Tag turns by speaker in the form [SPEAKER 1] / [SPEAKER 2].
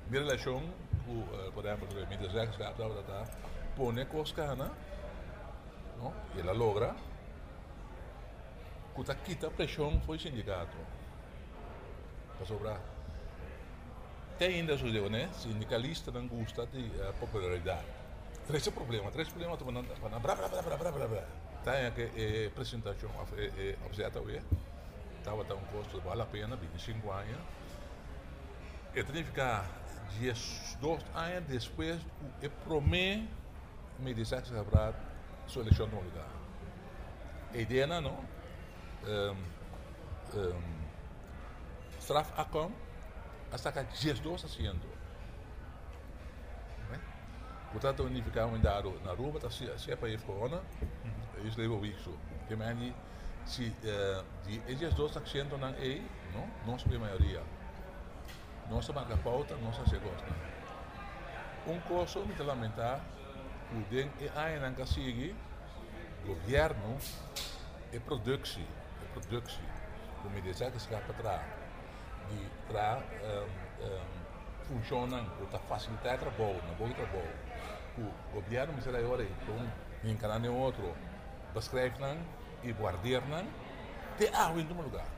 [SPEAKER 1] minha relação com, por exemplo, com minha desagradar, pone coscana, não? E ela logra, que quita a pressão foi sindicato, para sobrar. Tem ainda sucedeu, né? Sindicalista não gosta de popularidade. Três problemas para blá. Tem que apresentação objeto hoje. Estava a um custo vale a pena, 25 anos. E tem que ficar 2 anos depois, e promete me dizer que haverá sua eleição no lugar. A ideia não, straf acom, hasta que 2 haciendo. Portanto, unificar um dado na rua, se é para ir corona, isso leva o isso. Que mani se esses 2 haciendo não é, não são a maioria. Não se marca pauta, não se gosta. Coisa me lamentar, o den e ainda não sigue, governo e produção, como dizer que se vai para trás, de trás funciona, para facilitar o trabalho, o governo me será agora, então, em cada outro, descreve e guardar, te há em um lugar.